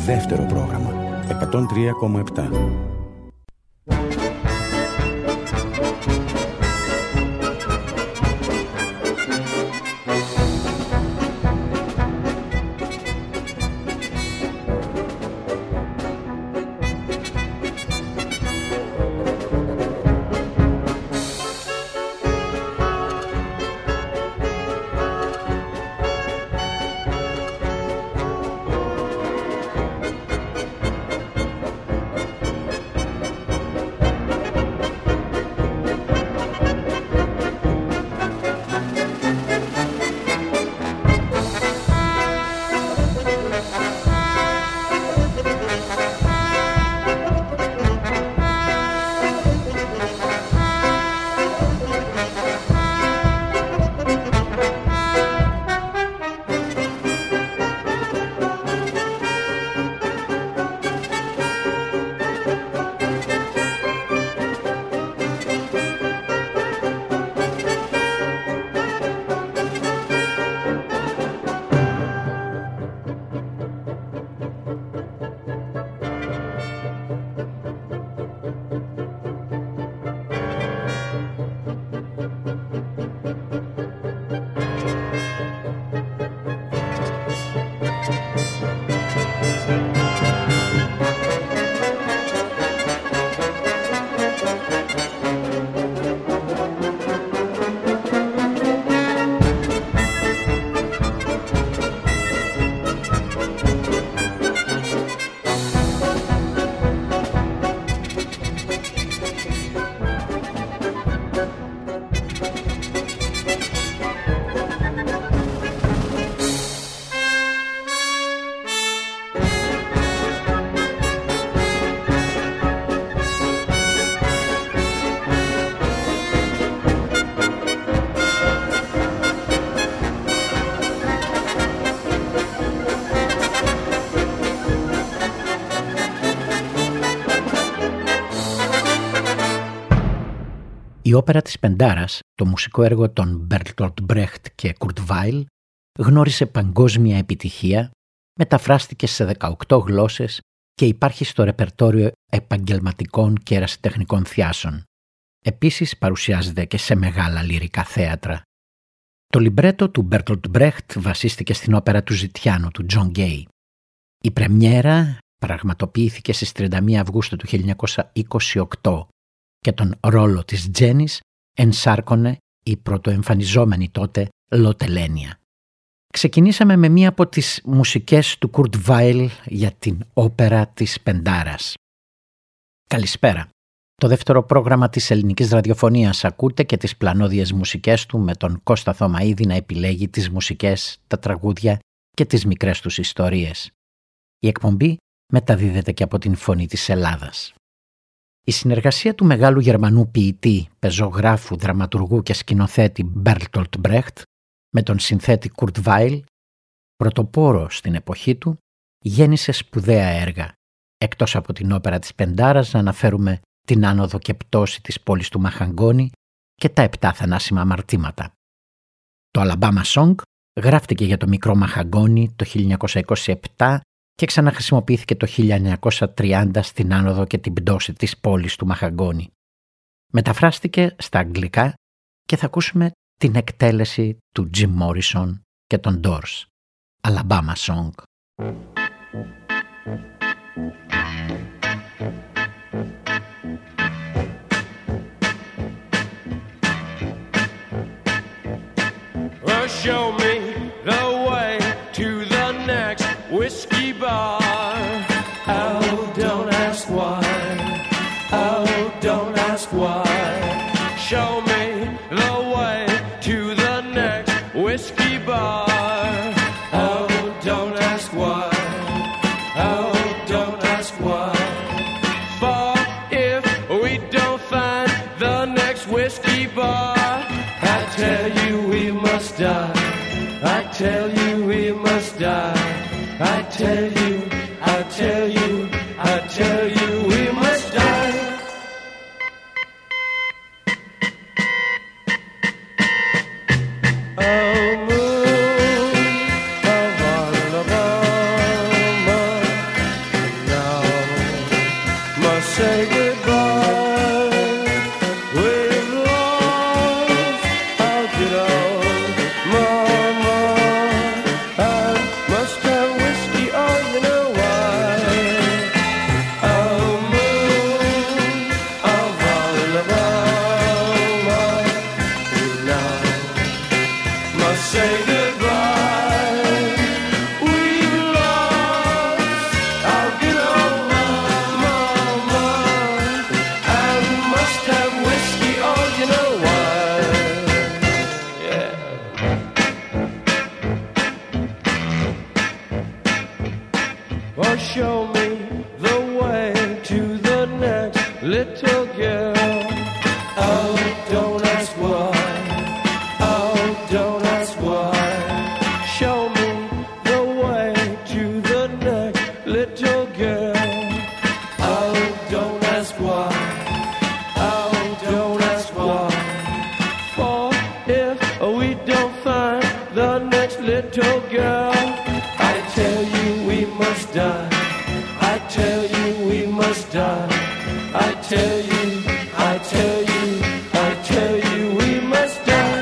δεύτερο πρόγραμμα 103,7. Η όπερα της Πεντάρας, το μουσικό έργο των Bertolt Brecht και Kurt Weill, γνώρισε παγκόσμια επιτυχία, μεταφράστηκε σε 18 γλώσσες και υπάρχει στο ρεπερτόριο επαγγελματικών και ερασιτεχνικών θειάσεων. Επίσης παρουσιάζεται και σε μεγάλα λυρικά θέατρα. Το λιμπρέτο του Bertolt Brecht βασίστηκε στην όπερα του Ζητιάνου του John Gay. Η πρεμιέρα πραγματοποιήθηκε στις 31 Αυγούστου του 1928 και τον ρόλο της Τζένις ενσάρκωνε η πρωτοεμφανιζόμενη τότε Λοτελένια. Ξεκινήσαμε με μία από τις μουσικές του Kurt Weill για την όπερα της Πεντάρας. Καλησπέρα. Το δεύτερο πρόγραμμα της ελληνικής ραδιοφωνίας ακούτε και τις πλανόδιες μουσικές του με τον Κώστα Θωμαίδη να επιλέγει τις μουσικές, τα τραγούδια και τις μικρές τους ιστορίες. Η εκπομπή μεταδίδεται και από την Φωνή της Ελλάδας. Η συνεργασία του μεγάλου Γερμανού ποιητή, πεζογράφου, δραματουργού και σκηνοθέτη Bertolt Brecht με τον συνθέτη Kurt Weill, πρωτοπόρο στην εποχή του, γέννησε σπουδαία έργα. Εκτός από την όπερα της Πεντάρας να αναφέρουμε την άνοδο και πτώση της πόλης του Μαχαγκόνη και τα 7 θανάσιμα αμαρτήματα. Το Alabama Song γράφτηκε για το μικρό Μαχαγκόνη το 1927 και ξαναχρησιμοποιήθηκε το 1930 στην άνοδο και την πτώση της πόλης του Μαχαγκόνη. Μεταφράστηκε στα αγγλικά και θα ακούσουμε την εκτέλεση του Jim Morrison και των Doors. Alabama Song. Show me the way to the next whiskey bar. Oh, don't ask why. Oh, don't ask why. Show me the way to the next whiskey bar. Oh, don't ask why. Oh, don't ask why. For if we don't find the next whiskey bar, I tell you we must die. I tell you we must die. I tell you, I tell you, I tell you we must die. Oh, moon of Alabama, show me the way to the next little girl. Oh, don't ask why. Oh, don't ask why. Show me the way to the next little girl. Oh, don't ask why. Oh, don't ask why. For if we don't find the next little girl, I tell you we must die. I tell you we must die. I tell you, I tell you, I tell you we must die.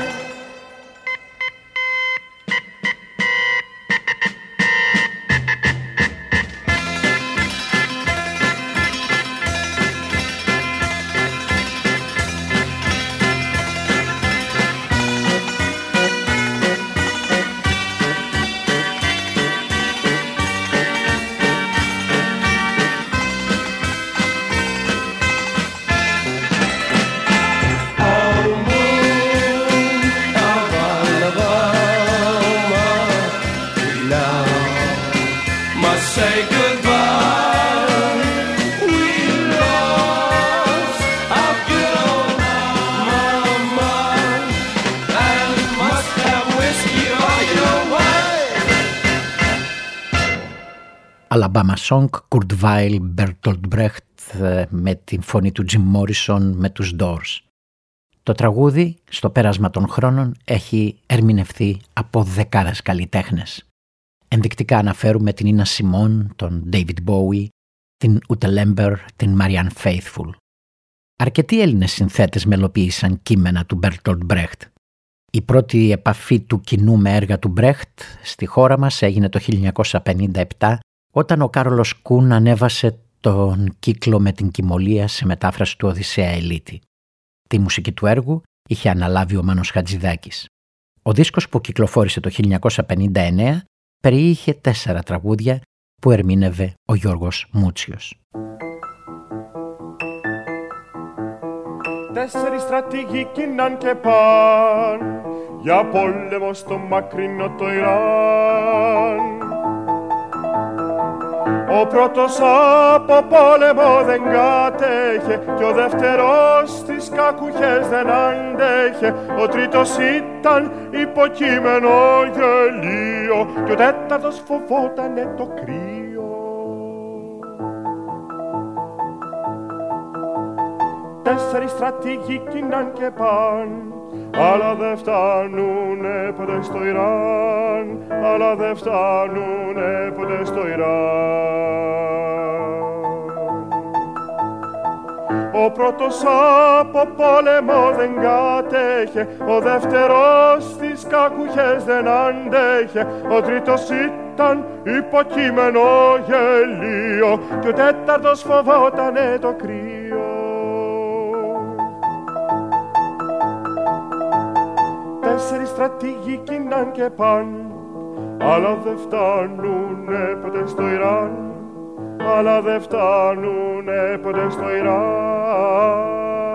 Alabama Song, Kurt Weill, Bertolt Brecht με την φωνή του Jim Morrison με τους Doors. Το τραγούδι στο πέρασμα των χρόνων έχει ερμηνευθεί από δεκάδες καλλιτέχνες. Ενδεικτικά αναφέρουμε την Nina Simone, τον David Bowie, την Ute Lember, την Marianne Faithfull. Αρκετοί Έλληνες συνθέτες μελοποίησαν κείμενα του Bertolt Brecht. Η πρώτη επαφή του κοινού με έργα του Brecht στη χώρα μας έγινε το 1957, όταν ο Κάρολος Κουν ανέβασε τον κύκλο με την Κυμολία σε μετάφραση του Οδυσσέα Ελίτη. Τη μουσική του έργου είχε αναλάβει ο Μάνος Χατζηδάκης. Ο δίσκος που κυκλοφόρησε το 1959 περιείχε 4 τραγούδια που ερμήνευε ο Γιώργος Μούτσιος. 4 στρατηγοί κινάν και παν για πόλεμο στο μακρινό το Ιράν. Ο πρώτος από πόλεμο δεν κάτεχε και ο δεύτερος στις κακουχές δεν άντεχε. Ο τρίτος ήταν υποκείμενο γελίο και ο τέταρτος φοβότανε το κρύο. 4 στρατηγοί κινάν και παν, αλλά δεν φτάνουνε ποτέ στο Ιράν, αλλά δεν φτάνουνε ποτέ στο Ιράν. Ο πρώτος από πόλεμο δεν κάτεχε, ο δεύτερος στις κακουχές δεν άντεχε, ο τρίτος ήταν υποκείμενο γελίο και ο τέταρτος φοβότανε το κρύο. 4 στρατηγοί κινάν και παν, αλλά δεν φτάνουνε ποτέ στο Ιράν, αλλά δεν φτάνουνε ποτέ στο Ιράν.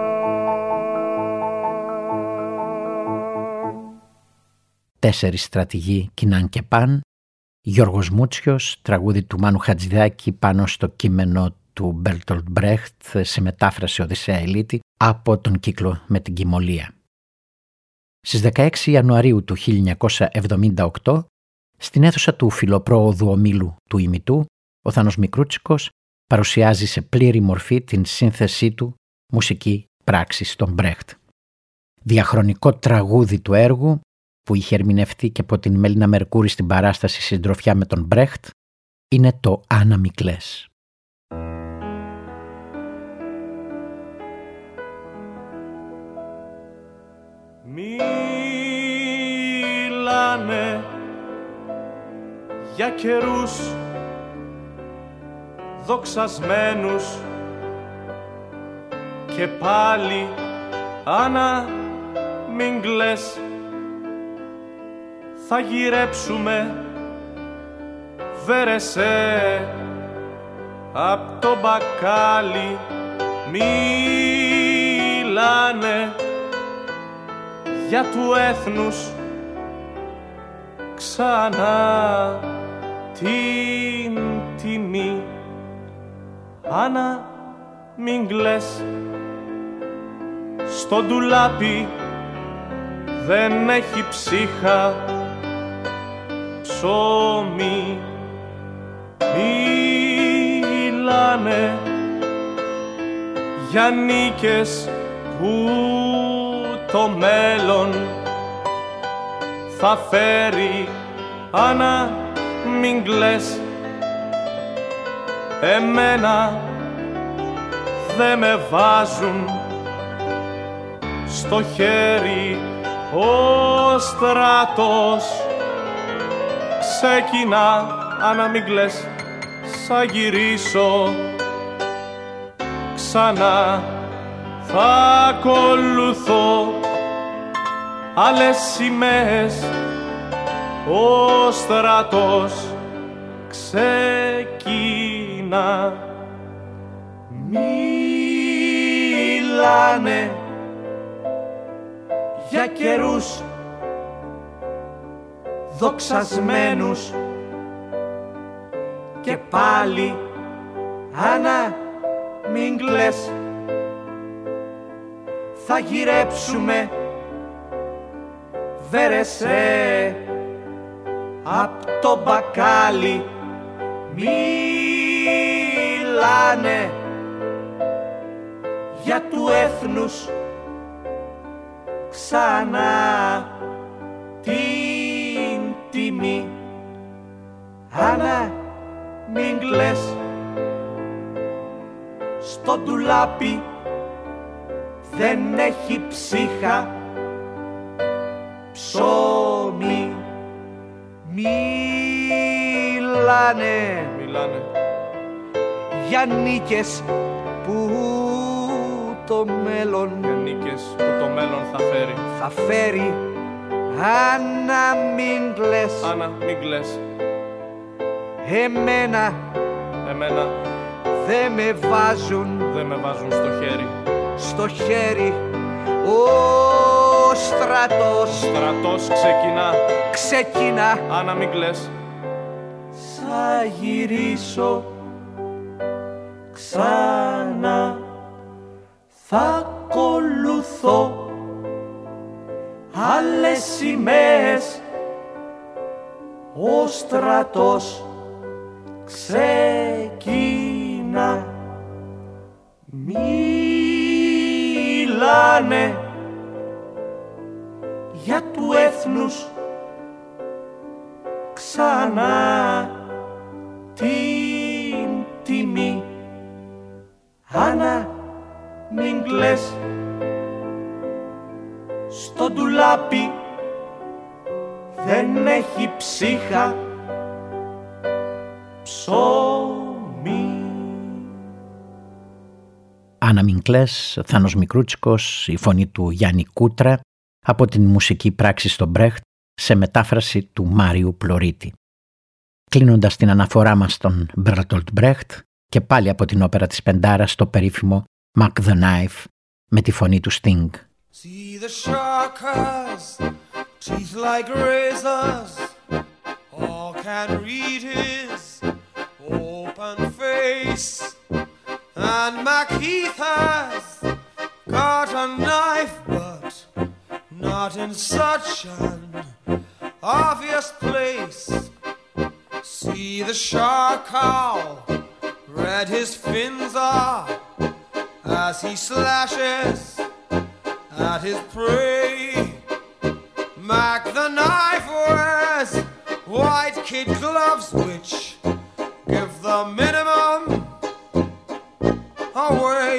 4 στρατηγοί κινάν και παν, Γιώργος Μούτσιος, τραγούδι του Μάνου Χατζηδάκη πάνω στο κείμενο του Bertolt Brecht σε μετάφραση Οδυσσέα Ελίτη από τον κύκλο με την Κυμολία. Στις 16 Ιανουαρίου του 1978, στην αίθουσα του Φιλοπρόοδου Ομίλου του Ημιτού, ο Θάνος Μικρούτσικος παρουσιάζει σε πλήρη μορφή την σύνθεσή του μουσική πράξη στον Μπρέχτ. Διαχρονικό τραγούδι του έργου, που είχε ερμηνευτεί και από την Μέλινα Μερκούρη στην παράσταση συντροφιά με τον Μπρέχτ, είναι το «Άννα μη κλαις». Μιλάνε για καιρούς δοξασμένους και πάλι Άννα μην κλαις, θα γυρέψουμε βέρεσέ απ' το μπακάλι. Μιλάνε για του έθνους ξανά την τιμή. Άννα, μην κλαις, στο ντουλάπι δεν έχει ψύχα ψωμί. Μιλάνε για νίκες που το μέλλον θα φέρει. Άννα, μην κλαις, εμένα δε με βάζουν στο χέρι. Ο στρατός ξεκινά. Άννα, μην κλαις, θα γυρίσω ξανά. Θα ακολουθώ άλλες σημαίες. Ο στρατός ξεκινά. Μιλάνε για καιρούς δοξασμένους και πάλι. Άννα, μην κλαις, θα γυρέψουμε βέρεσέ απ' το μπακάλι. Μιλάνε για του έθνους ξανά την τιμή. Άννα, μην κλαις, στο ντουλάπι δεν έχει ψύχα ψωμί. Μιλάνε για νίκες που το μέλλον, για νίκες που το μέλλον θα φέρει. Άννα, μην κλαις, Άννα, μην κλαις, εμένα δε με βάζουν στο χέρι. Ο στρατός ξεκινά. Άννα, μην κλαις, θα γυρίσω ξανά. Θα ακολουθώ άλλες σημαίες. Ο στρατός ξεκινά. Μιλάνε για του έθνους ξανά την τιμή. Άννα, μην κλαις, στο ντουλάπι δεν έχει ψύχα ψωμί. Άννα, μην κλαις, Θάνος Μικρούτσικος, η φωνή του Γιάννη Κούτρα από την μουσική πράξη στο Μπρέχτ σε μετάφραση του Μάριου Πλωρίτη. Κλείνοντας την αναφορά μας στον Μπέρτολτ Μπρέχτ και πάλι από την όπερα της Πεντάρας το περίφημο Mac the Knife με τη φωνή του Sting. See the shark has teeth like razors. All can read his open face. And Macheath has got a knife, but not in such an obvious place. See the shark how red his fins are as he slashes at his prey. Mac the Knife wears white kid gloves which give the minimum away.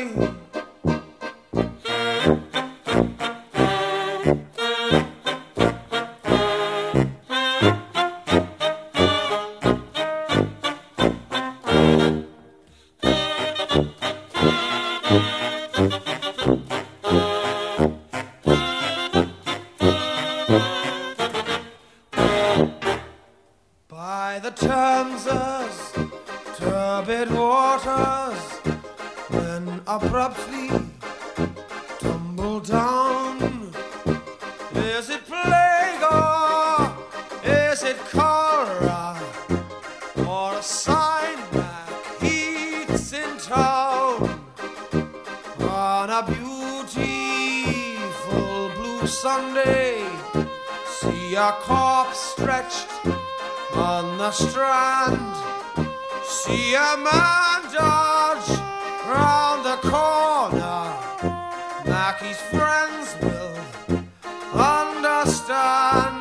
Abruptly tumble down. Is it plague or is it cholera or a sign that Sunday, see a corpse stretched on the strand, see a man dodge round the corner, Mackie's friends will understand.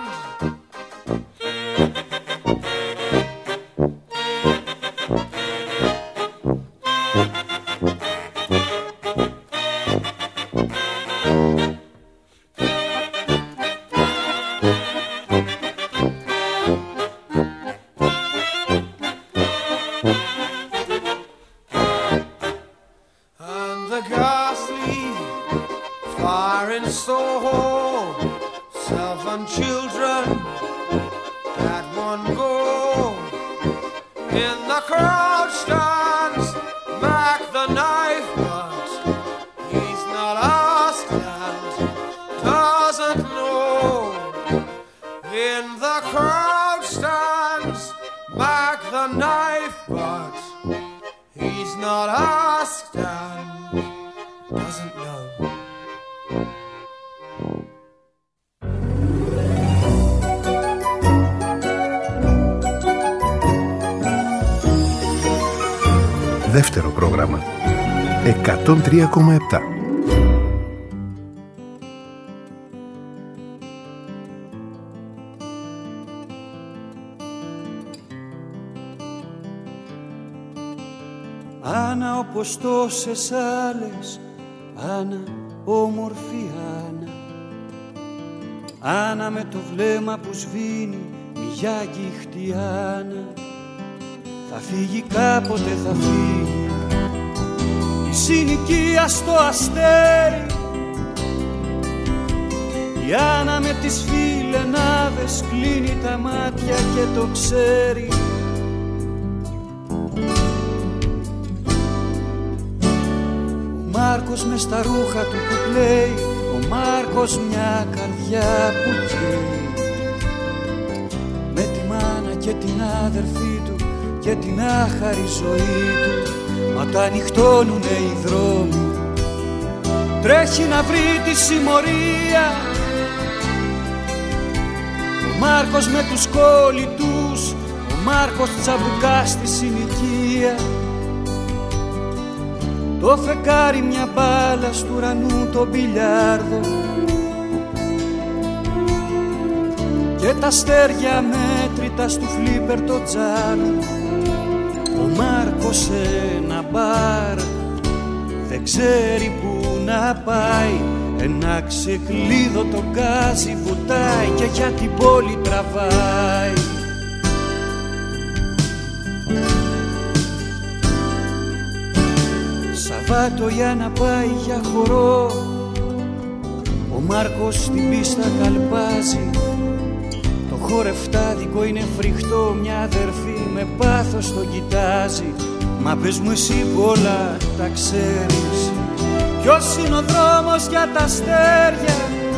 Δεύτερο πρόγραμμα 103,7. Άννα όπως τόσες άλλες, Άννα όμορφη Άννα, Άννα με το βλέμμα που σβήνει, μια αγγίχτη Άννα. Θα φύγει κάποτε, θα φύγει η συνοικία στο αστέρι, η Άννα με τις φιλενάδες κλείνει τα μάτια και το ξέρει. Ο Μάρκος μες στα ρούχα του που κλαίει, ο Μάρκος μια καρδιά που καίει, με τη μάνα και την άδερφή του και την άχαρη ζωή του. Μα τα ανοιχτώνουνε οι δρόμοι, τρέχει να βρει τη συμμορία. Ο Μάρκος με τους κολλητούς, ο Μάρκος τσαμπουκά στη συνοικία. Το φεκάρι μια μπάλα στου ουρανού το μπιλιάρδο, και τα αστέρια μέτρητα στου φλίπερ το τζάμι. Ο Μάρκος σε ένα μπαρ δεν ξέρει που να πάει, ένα ξεκλείδο το γκάζι βουτάει και για την πόλη τραβάει. Σαββάτο για να πάει για χορό, ο Μάρκος στην πίστα καλπάζει. Το χορευτάδικο είναι φρικτό, μια αδερφή με πάθος το κοιτάζει. Μα πες μου εσύ που όλα τα ξέρεις, ποιος είναι ο δρόμος για τα αστέρια.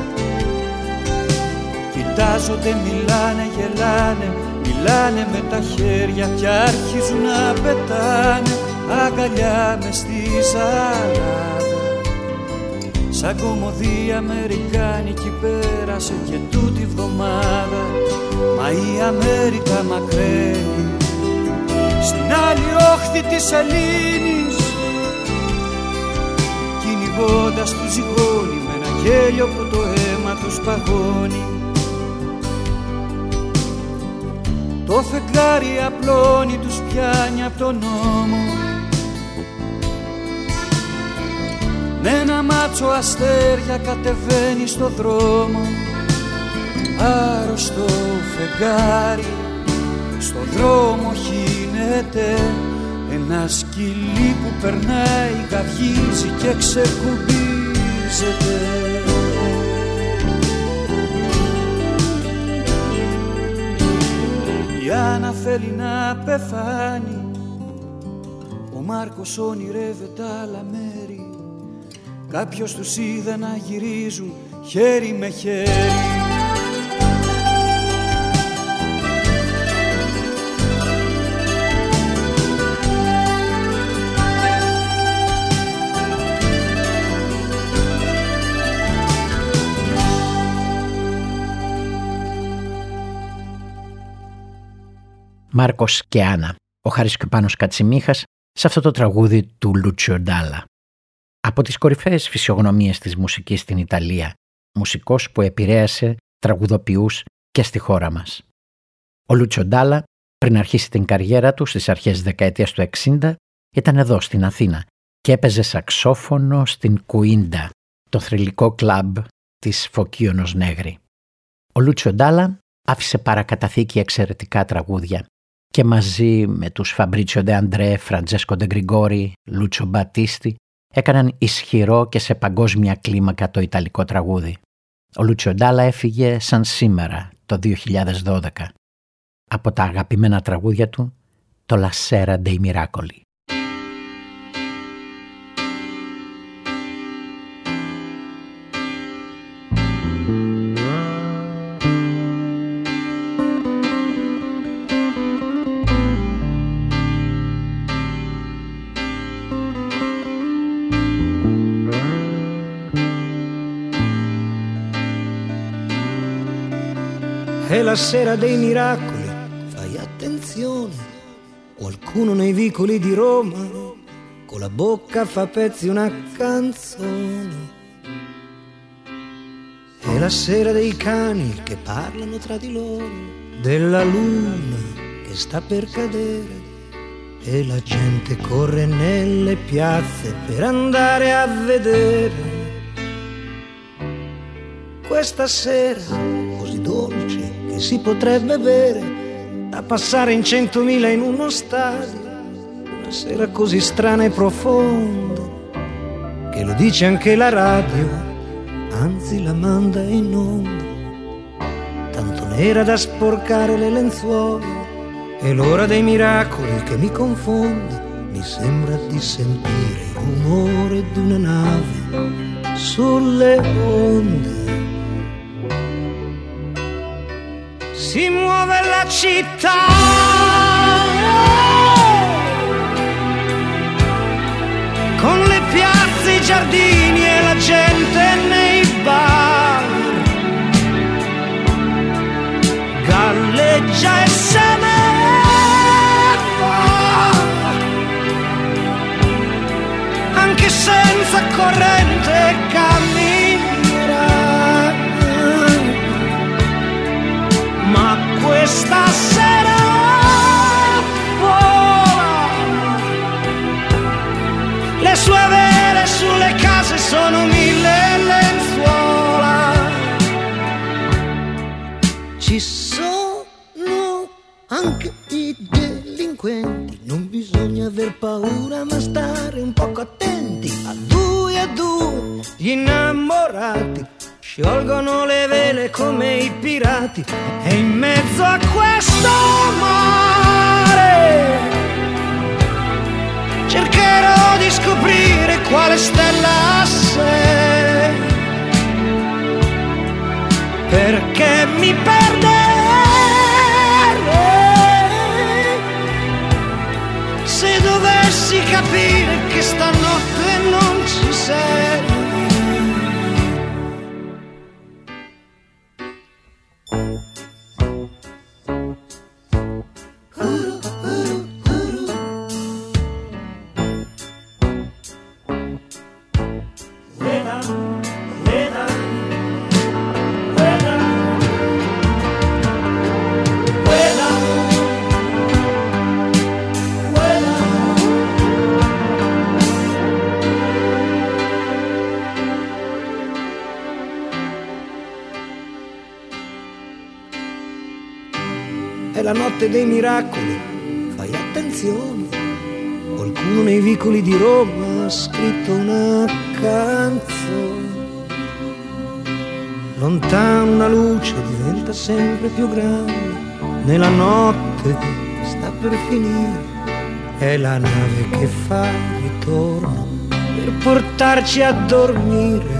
Κοιτάζονται, μιλάνε, γελάνε, μιλάνε με τα χέρια και αρχίζουν να πετάνε αγκαλιά μες στη ζαλάδα. Σαν κομμωδία αμερικάνικη πέρασε και τούτη βδομάδα. Μα η Αμέρικα μακραίνει στην άλλη όχθη της Ελλήνης, κυνηγώντας του ζυγώνει με ένα γέλιο που το αίμα τους παγώνει. Το φεγγάρι απλώνει, τους πιάνει απ' τον νόμο, με ένα μάτσο αστέρια κατεβαίνει στο δρόμο. Άρρωστο φεγγάρι στο δρόμο χύνεται, ένα σκυλί που περνάει γαυγίζει και ξεκουμπίζεται. Η Άννα θέλει να πεθάνει, ο Μάρκος ονειρεύεται άλλα μέρη. Κάποιος τους είδε να γυρίζουν χέρι με χέρι. Μάρκος και Άννα, ο Χάρης και ο Πάνος Κατσιμίχας, σε αυτό το τραγούδι του Λούτσιο Ντάλα. Από τις κορυφαίες φυσιογνωμίες της μουσικής στην Ιταλία, μουσικός που επηρέασε τραγουδοποιούς και στη χώρα μας. Ο Λούτσιο Ντάλα, πριν αρχίσει την καριέρα του στις αρχές της δεκαετίας του 60, ήταν εδώ στην Αθήνα και έπαιζε σαξόφωνο στην Κουίντα, το θρυλικό κλαμπ της Φωκίωνος Νέγρη. Ο Λούτσιο Ντάλα άφησε παρακαταθήκη εξαιρετικά τραγούδια και μαζί με τους Φαμπρίτσιο Ντε Αντρέ, Φραντζέσκο Ντε Γκριγόρι, Λούτσιο Μπατίστη έκαναν ισχυρό και σε παγκόσμια κλίμακα το ιταλικό τραγούδι. Ο Λούτσιο Ντάλα έφυγε σαν σήμερα το 2012. Από τα αγαπημένα τραγούδια του, το La Sera dei Miracoli. È la sera dei miracoli, fai attenzione, qualcuno nei vicoli di Roma con la bocca fa pezzi una canzone. È la sera dei cani che parlano tra di loro, della luna che sta per cadere e la gente corre nelle piazze per andare a vedere. Questa sera così dolce che si potrebbe bere, da passare in 100.000 in uno stadio, una sera così strana e profonda, che lo dice anche la radio, anzi la manda in onda, tanto nera da sporcare le lenzuola, è l'ora dei miracoli che mi confonde, mi sembra di sentire il rumore di una nave sulle onde. Si muove la città, con le piazze, i giardini e la gente nei bar, galleggia e se ne va, anche senza corrente camminerà. Ma questa sera vola, le sue vele sulle case sono 1000 lenzuola. Ci sono anche i delinquenti, non bisogna aver paura ma stare un poco attenti. A due gli innamorati sciolgono le vele come i pirati e in mezzo a questo mare cercherò di scoprire quale stella sei, perché mi perderei se dovessi capire che stanotte non ci sei. È la notte dei miracoli, fai attenzione, qualcuno nei vicoli di Roma ha scritto una canzone. Lontano una luce diventa sempre più grande, nella notte che sta per finire, è la nave che fa ritorno per portarci a dormire.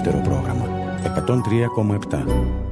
δεύτερο πρόγραμμα. 103,7.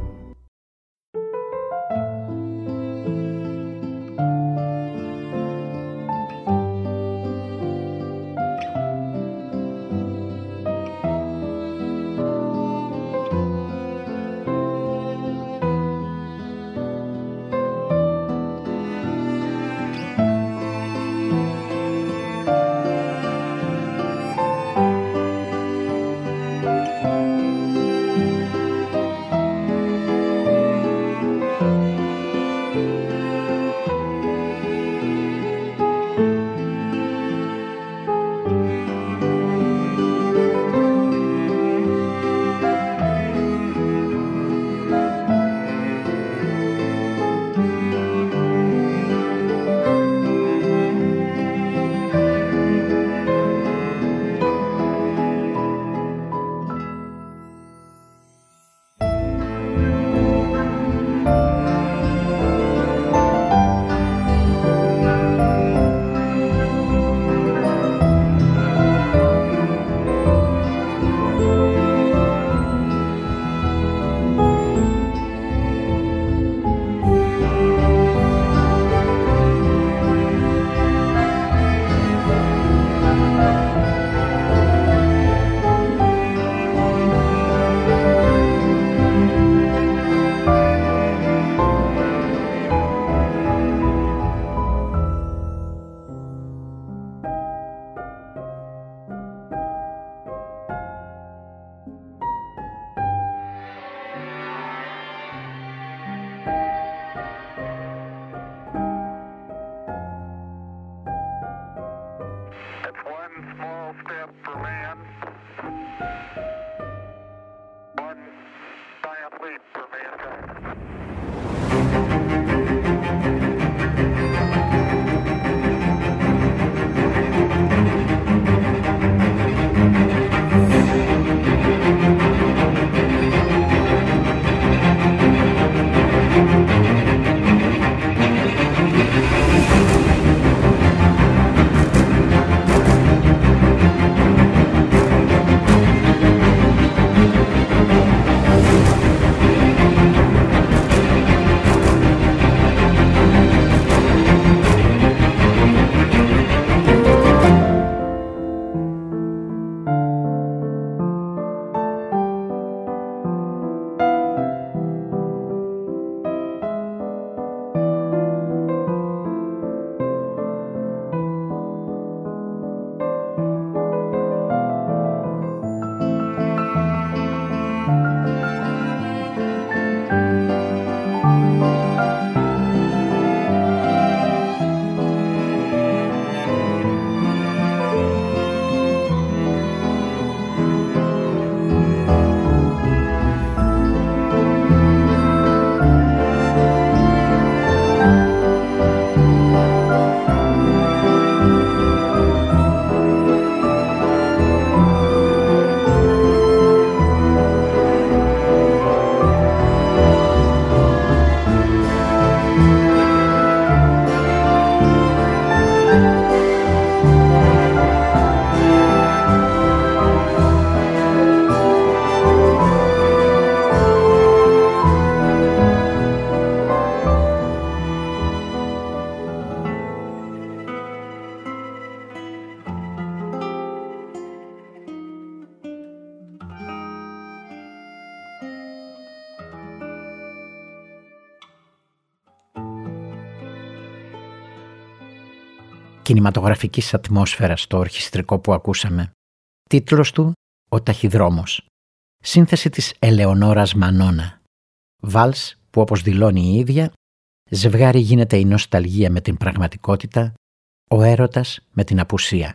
κινηματογραφικής ατμόσφαιρας το ορχιστρικό που ακούσαμε. Τίτλος του «Ο Ταχυδρόμος». Σύνθεση της Ελεονόρας Μανώνα. Βάλς που, όπως δηλώνει η ίδια, ζευγάρι γίνεται η νοσταλγία με την πραγματικότητα, ο έρωτας με την απουσία.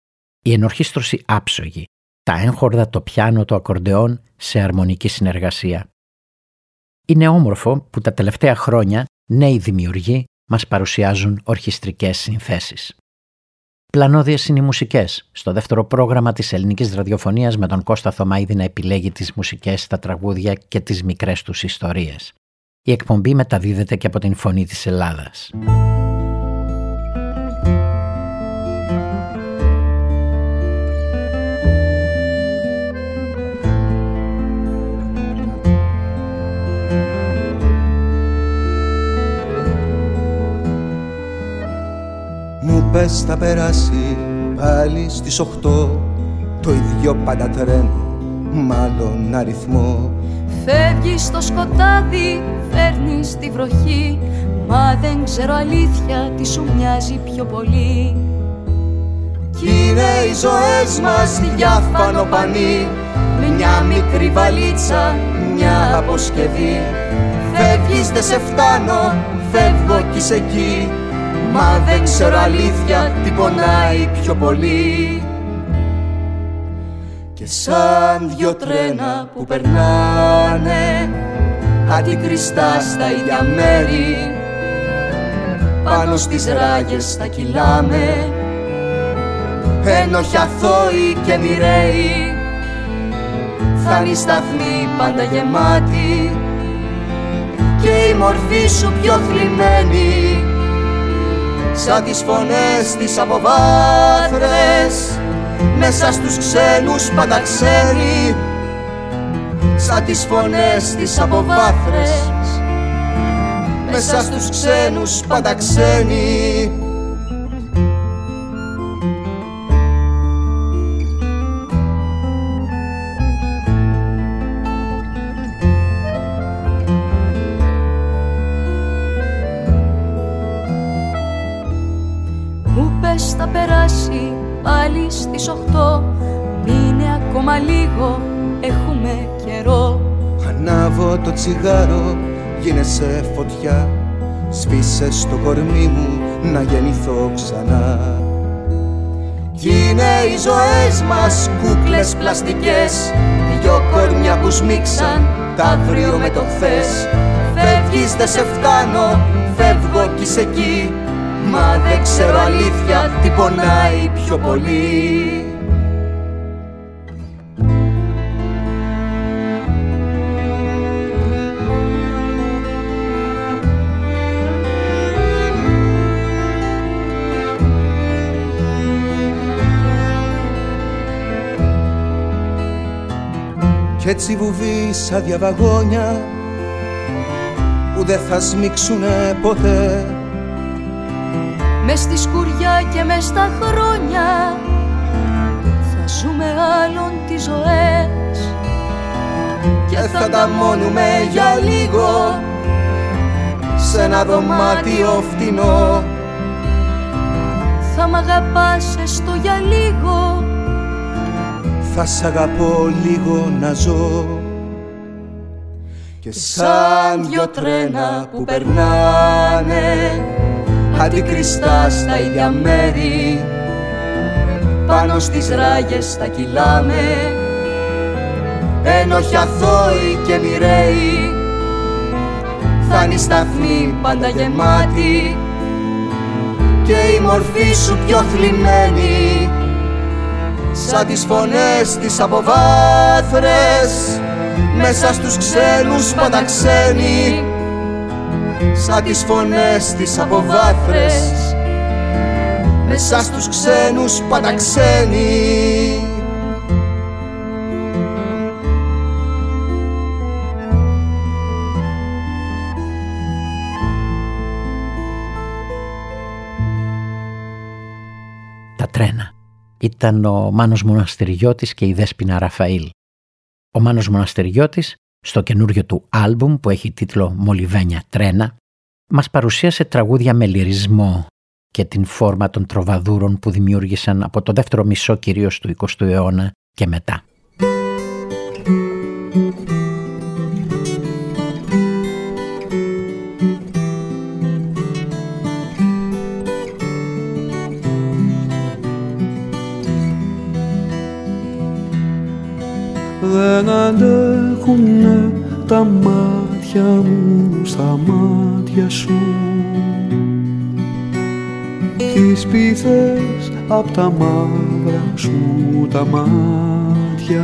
Η ενορχήστρωση άψογη, τα έγχορδα, το πιάνο, το ακορντεόν σε αρμονική συνεργασία. Είναι όμορφο που τα τελευταία χρόνια νέοι δημιουργοί μας παρουσιάζουν ορχιστρικές συνθέσεις. Πλανώδιες είναι οι μουσικές, στο δεύτερο πρόγραμμα της ελληνικής ραδιοφωνίας με τον Κώστα Θωμαίδη να επιλέγει τις μουσικές, τα τραγούδια και τις μικρές τους ιστορίες. Η εκπομπή μεταδίδεται και από την Φωνή της Ελλάδας. πες θα περάσει πάλι στις 8, το ίδιο πάντα τρένο, μάλλον αριθμό. Φεύγεις στο σκοτάδι, φέρνεις τη βροχή, μα δεν ξέρω αλήθεια τι σου μοιάζει πιο πολύ. Κι είναι οι ζωές μας διάφανο πανί, μια μικρή βαλίτσα, μια αποσκευή. Φεύγεις δεν σε φτάνω, φεύγω κι είσαι εκεί, μα δεν ξέρω αλήθεια τι πονάει πιο πολύ. Και σαν δυο τρένα που περνάνε αντικριστά στα ίδια μέρη, πάνω στις ράγες θα κυλάμε, ένοχοι αθώοι και μοιραίοι. Θα είναι η σταθμή πάντα γεμάτη και η μορφή σου πιο θλιμμένη, σαν τις φωνές τις αποβάθρες μέσα στους ξένους πάντα ξένοι, σαν τις φωνές τις αποβάθρες μέσα στους ξένους πάντα ξένοι. Θα περάσει πάλι στις 8, μείνε ακόμα λίγο, έχουμε καιρό. Ανάβω το τσιγάρο, γίνεσαι φωτιά, σβήσε στο κορμί μου να γεννηθώ ξανά. Κι είναι οι ζωές μας κούκλες πλαστικές, δυο κορμιά που σμίξαν τ' αύριο με το χθες. Φεύγεις δεν σε φτάνω, φεύγω κι είσαι εκεί, μα δεν ξέρω αλήθεια τι πονάει πιο πολύ. Κι έτσι βουβείς άδεια βαγόνια που δεν θα σμίξουνε ποτέ, μες στη σκουριά και μες στα χρόνια θα ζούμε άλλων τις ζωές και θα τα μόνουμε για λίγο σε ένα δωμάτιο φτηνό. Θα μ' αγαπάς έστω για λίγο, θα σ' αγαπώ λίγο να ζω. Και σαν δυο τρένα που περνάνε αντικριστά στα ίδια μέρη, πάνω στις ράγες θα κυλάμε, ένοχοι αθώοι και μοιραίοι. Θα είναι η σταθμή πάντα γεμάτη και η μορφή σου πιο θλιμμένη, σαν τις φωνές τις αποβάθρες μέσα στους ξένους πάντα ξένοι, σαν τις φωνές τις αποβάθρες μέσα στους ξένους πάντα ξένοι. Τα τρένα. Ήταν ο Μάνος Μοναστεριώτης και η Δέσποινα Ραφαήλ. Ο Μάνος Μοναστεριώτης, στο καινούριο του άλμπουμ που έχει τίτλο «Μολυβένια τρένα», μας παρουσίασε τραγούδια με λυρισμό και την φόρμα των τροβαδούρων που δημιούργησαν από το δεύτερο μισό κυρίως του 20ου αιώνα και μετά. Δεν αντέχουνε τα μάτια μου στα μάτια σου, τις πίθες απ' τα μαύρα σου τα μάτια,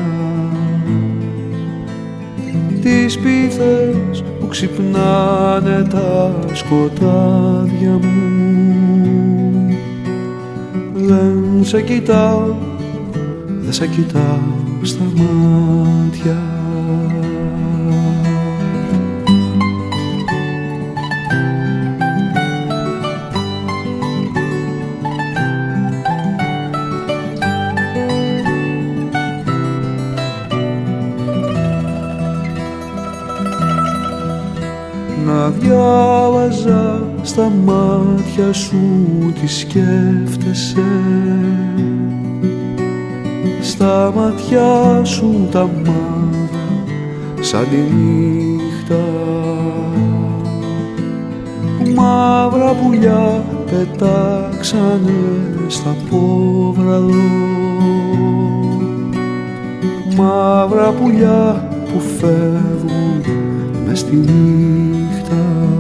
τις πίθες που ξυπνάνε τα σκοτάδια μου. Δεν σε κοιτάω, δεν σε κοιτάω στα μάτια. διάβαζα στα μάτια σου τι σκέφτεσαι. Στα μάτια σου τα μαύρα σαν τη νύχτα, μαύρα πουλιά πετάξανε στα πόβραδο, μαύρα πουλιά που φεύγουν μες στη νύχτα.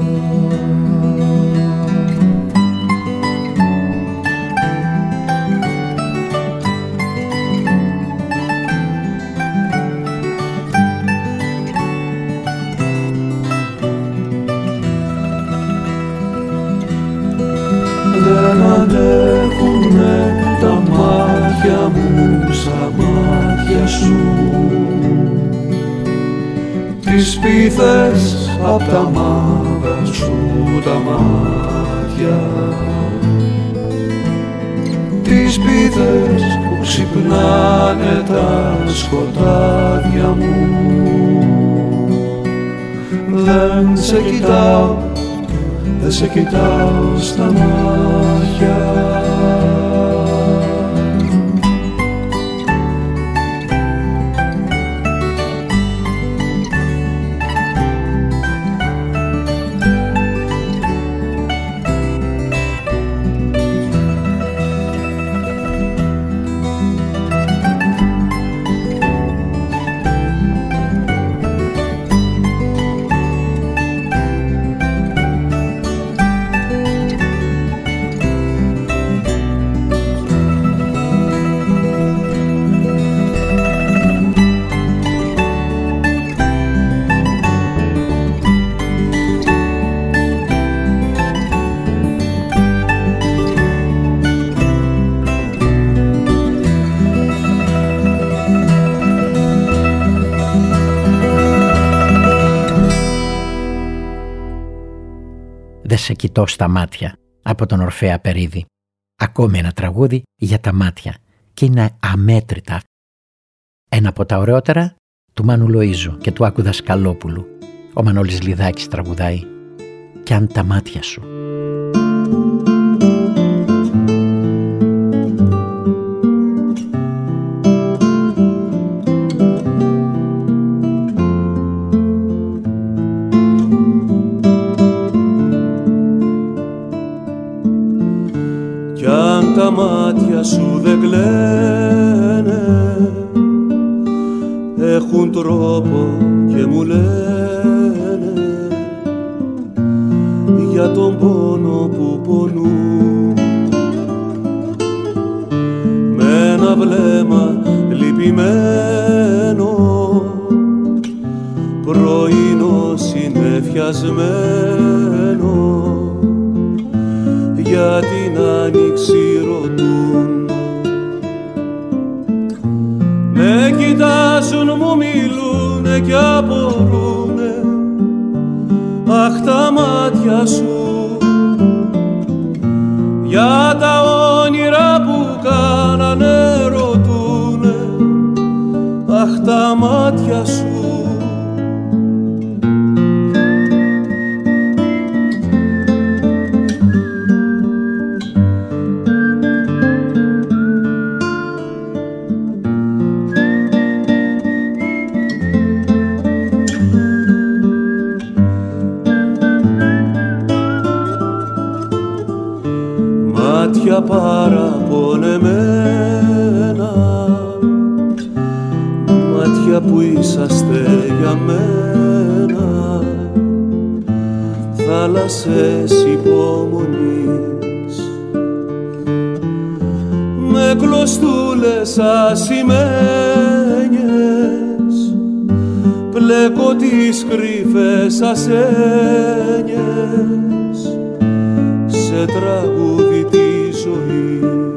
Δεν αντέχουνε τα μάτια μου σαν μάτια σου, τις πίθες απ' τα μάτια σου τα μάτια, τις πίθες που ξυπνάνε τα σκοτάδια μου. Δεν σε κοιτάω, δεν σε κοιτάω στα μάτια. «Δεν σε κοιτώ στα μάτια» από τον Ορφέα Περίδη. Ακόμη ένα τραγούδι για τα μάτια και είναι αμέτρητα. Ένα από τα ωραιότερα του Μάνου Λοΐζου και του Άκου Δασκαλόπουλου. Ο Μανώλης Λιδάκης τραγουδάει «Κι αν τα μάτια σου». Τα μάτια σου δεν κλαίνε, έχουν τρόπο και μου λένε για τον πόνο που πονούν. Με ένα βλέμμα λυπημένο, πρωινό συννεφιασμένο, για την άνοιξη ρωτούν. Με κοιτάζουν, μου μιλούνε κι απορρούνε, αχ τα μάτια σου, για τα όνειρα που κάνανε ρωτούνε, αχ τα μάτια σου. Μάτια παραπονεμένα, μάτια που είσαστε για μένα, θάλασσες υπομονής, με κλωστούλες ασημένιες, πλέκω τις κρυφές ασένιες σε τραγούδι της ζωής.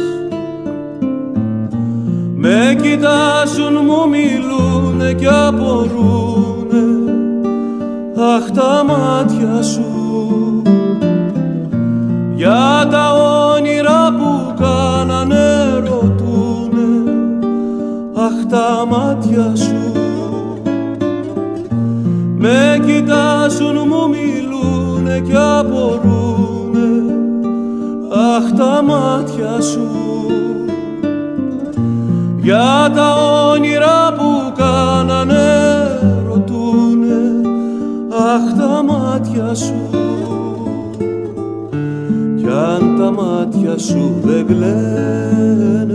Με κοιτάζουν, μου μιλούνε κι απορρούνε, αχ τα μάτια σου, για τα όνειρα που κάνανε ρωτούνε, αχ τα μάτια σου. Με κοιτάζουν, μου μιλούνε για τα όνειρα που κάνανε ρωτούνε, αχ τα μάτια σου, κι αν τα μάτια σου δεν κλαίνε,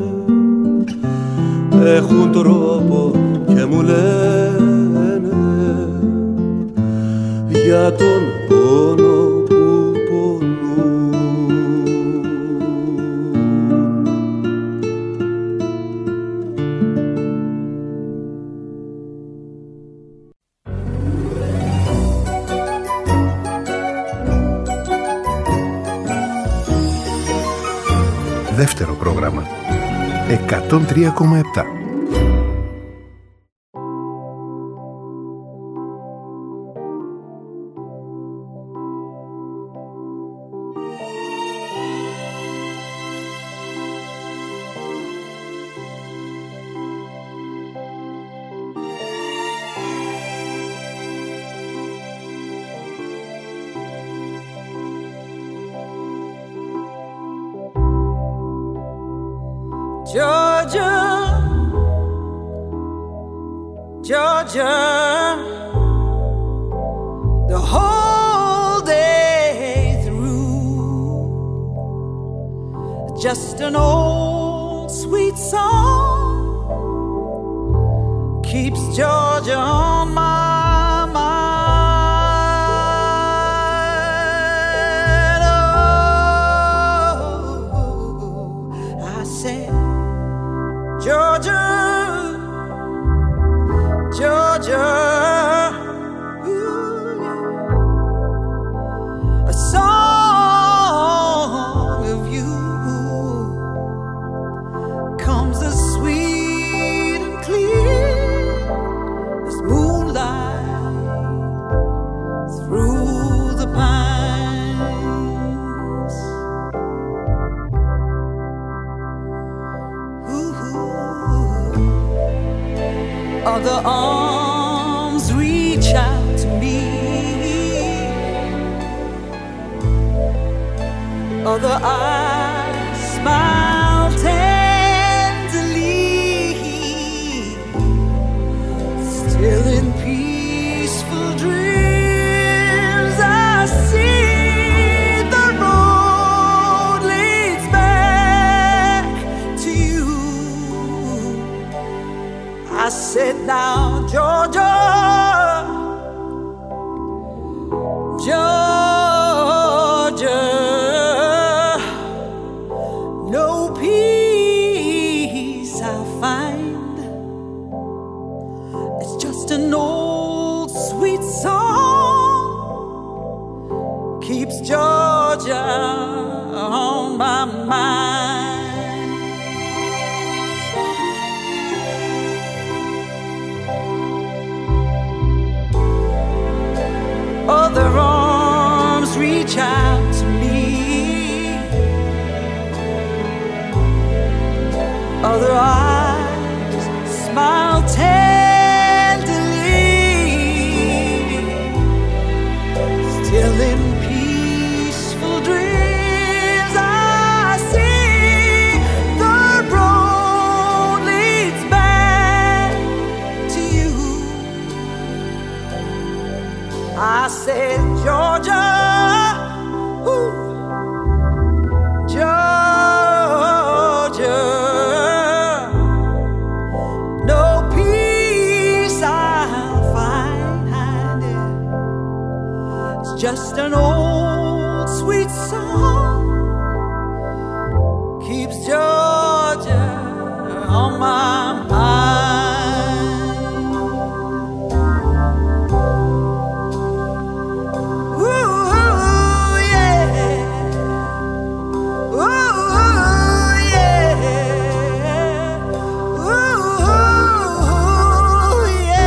έχουν τρόπο και μου λένε για τον πόνο που πονούν. Δεύτερο πρόγραμμα 103,7. Georgia, Georgia, the whole day through, just an old sweet song keeps Georgia on my mind. Oh, I said, Georgia, Georgia, ooh, a song of you comes as sweet and clear as moonlight through the pines. Other arms reach out to me, other eyes smile tenderly, still in peaceful dreams I see the road leads back to you. I said, now, Georgia, Georgia, no peace I'll find. It's just an old sweet song keeps Georgia on my mind. Other arms reach out to me, other eyes smile tenderly, still in peaceful dreams I see the road leads back to you. I said, Georgia, ooh, Georgia, no peace I'll find. It's just an old sweet song keeps Georgia on my mind. Ooh, yeah. Ooh, yeah. Ooh,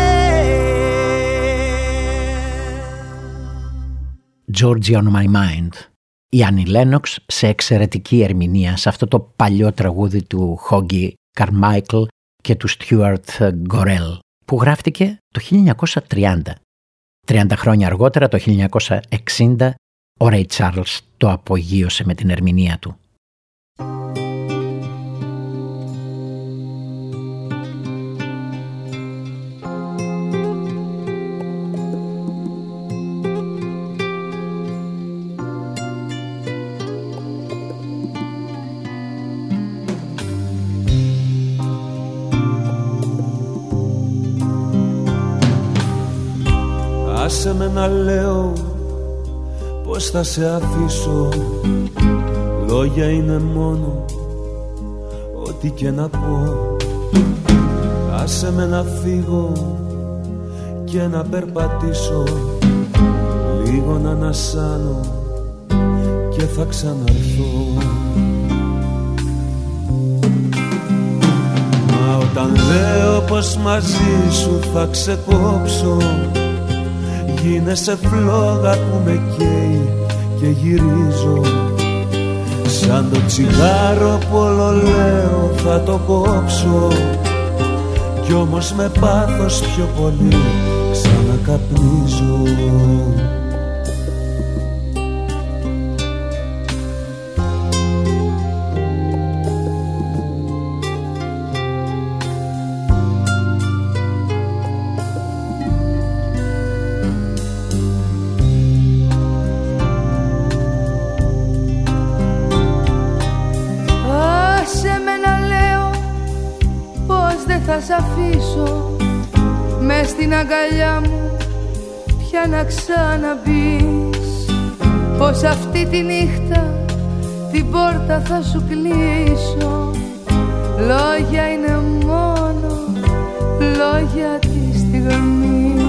yeah. Georgia on my mind. Η Άννη Λένοξ σε εξαιρετική ερμηνεία σε αυτό το παλιό τραγούδι του Χόγκι Καρμάικλ και του Στιούαρτ Γκορέλ που γράφτηκε το 1930. 30 χρόνια αργότερα, το 1960, ο Ρέι Τσάρλς το απογείωσε με την ερμηνεία του. Άσε με να λέω πως θα σε αφήσω. Λόγια είναι μόνο ό,τι και να πω. Άσε με να φύγω και να περπατήσω, λίγο να ανασάνω και θα ξαναρθώ. Μα όταν λέω πως μαζί σου θα ξεκόψω, γίνεσαι φλόγα που με καίει και γυρίζω. Σαν το τσιγάρο που όλο λέω θα το κόψω, κι όμως με πάθος πιο πολύ ξανακαπνίζω. Θα σ' αφήσω μες στην αγκαλιά μου πια να ξαναμπείς, πως αυτή τη νύχτα την πόρτα θα σου κλείσω. Λόγια είναι μόνο λόγια τη στιγμή.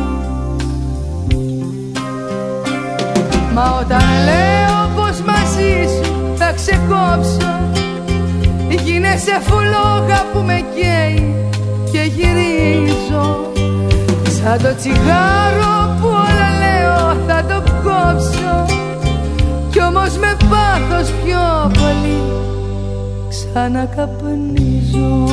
Μα όταν λέω πως μαζί σου θα ξεκόψω, γίνεσαι φλόγα που με καίει και γυρίζω. Σαν το τσιγάρο που όλα λέω θα το κόψω, κι όμως με πάθος πιο πολύ ξανακαπνίζω.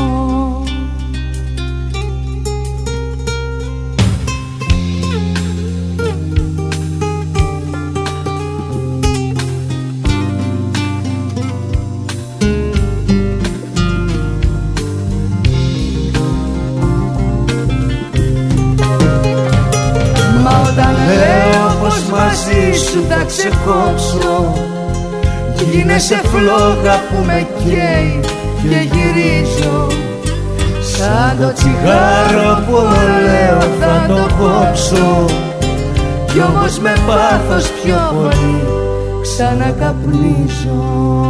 Μαζί σου θα ξεκόψω, γίνεσαι φλόγα που με καίει και γυρίζω. Σαν το τσιγάρο που λέω θα το κόψω, κι όμως με πάθος πιο πολύ ξανακαπνίζω.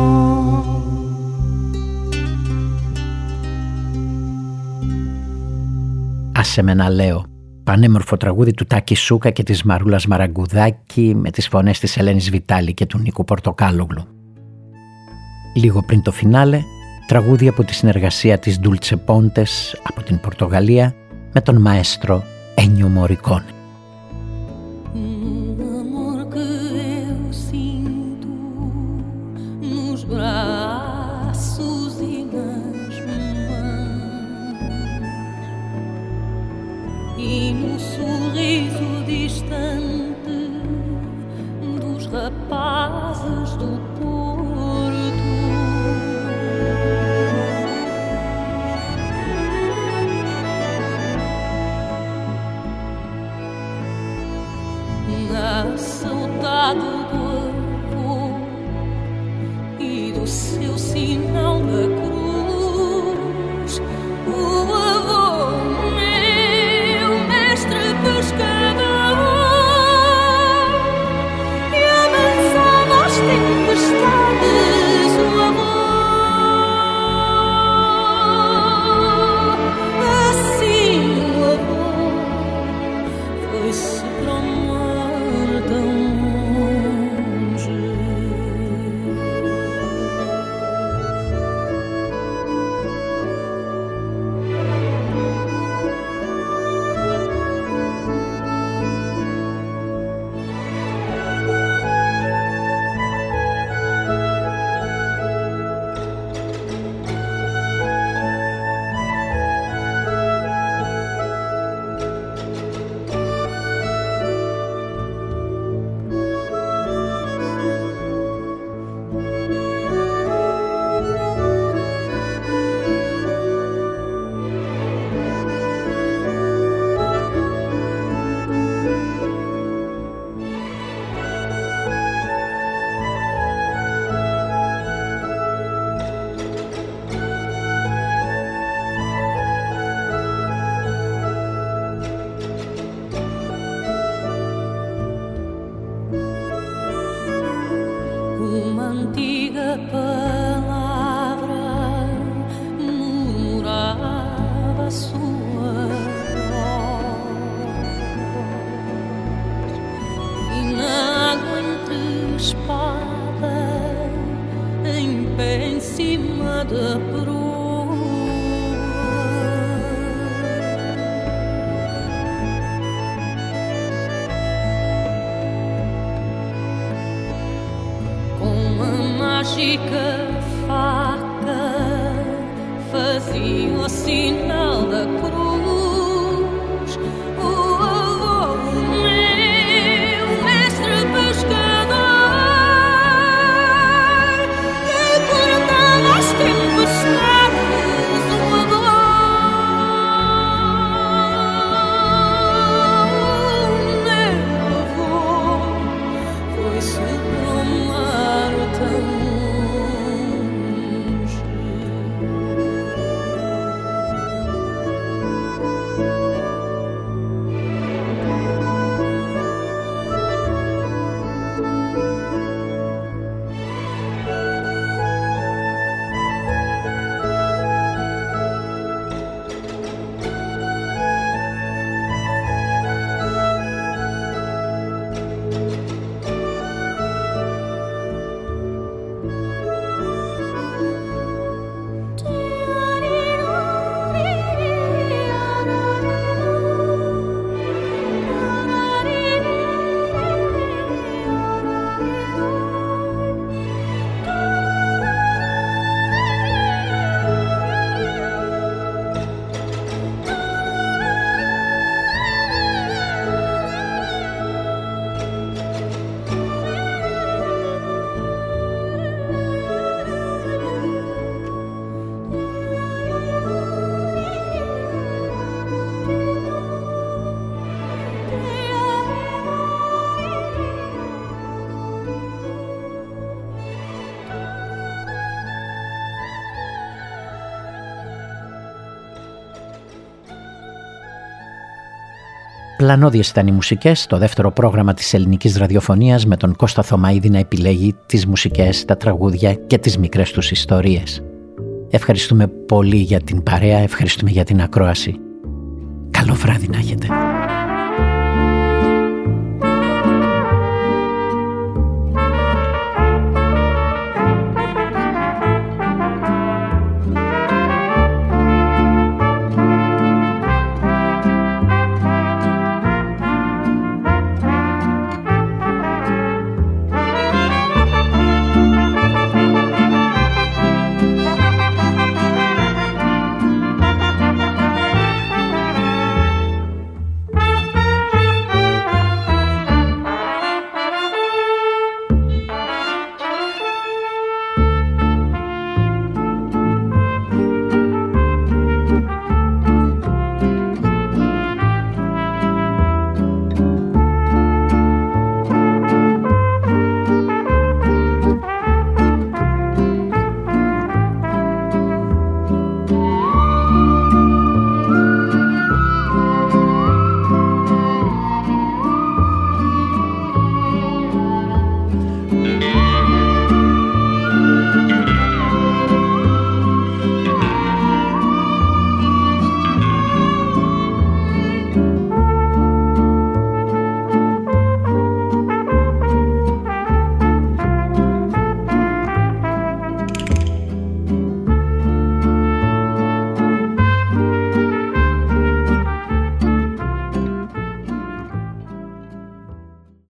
Άσε με να λέω, πανέμορφο τραγούδι του Τάκη Σούκα και της Μαρούλας Μαραγκουδάκη με τις φωνές της Ελένης Βιτάλη και του Νίκου Πορτοκάλογλου. Λίγο πριν το φινάλε, τραγούδι από τη συνεργασία της Ντούλτσε Πόντες από την Πορτογαλία με τον μαέστρο Ένιο Μορικόνε. E no sorriso distante dos rapazes do Porto, mágica faca fazia o sinal da cruz. O meu mestre pescador que cortava as tempestades, o meu avô foi-se para o mar tão longe. Πλανώδιες ήταν οι μουσικές, το δεύτερο πρόγραμμα της ελληνικής ραδιοφωνίας με τον Κώστα Θωμαίδη να επιλέγει τις μουσικές, τα τραγούδια και τις μικρές τους ιστορίες. Ευχαριστούμε πολύ για την παρέα, ευχαριστούμε για την ακρόαση. Καλό βράδυ να έχετε.